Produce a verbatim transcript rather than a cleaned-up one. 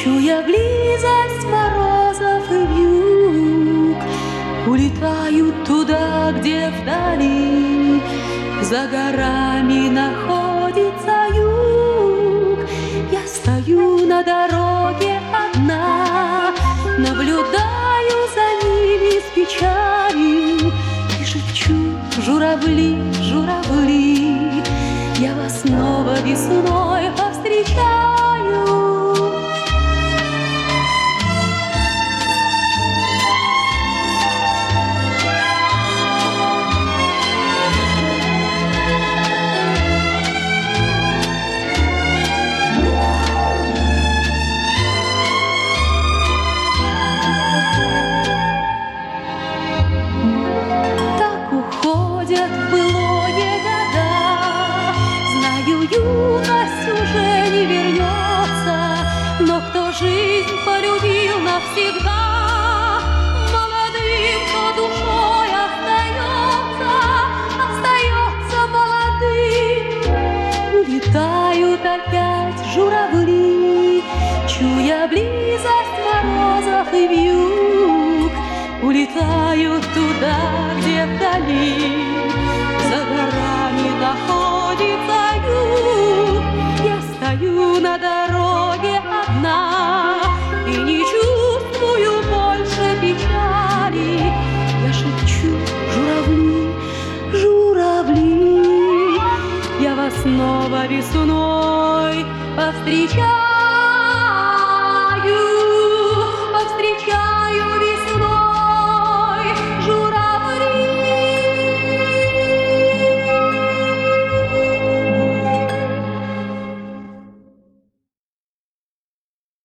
Чуя близость морозов и вьюг, улетают туда, где вдали за горами находится юг. Я стою на дороге одна, наблюдаю за ними с печалью и шепчу: журавли, журавли, я вас снова весной повстречаю. Уходят в былое года, знаю, юность уже не вернется, но кто жизнь полюбил навсегда, молодым, кто душой остается, остается молодым. Улетают опять журавли, чуя близость морозов и вьюг, улетают туда, где вдали за горами находится юг. Я стою на дороге одна и не чувствую больше печали. Я шепчу: журавли, журавли, я вас снова весной повстречаю.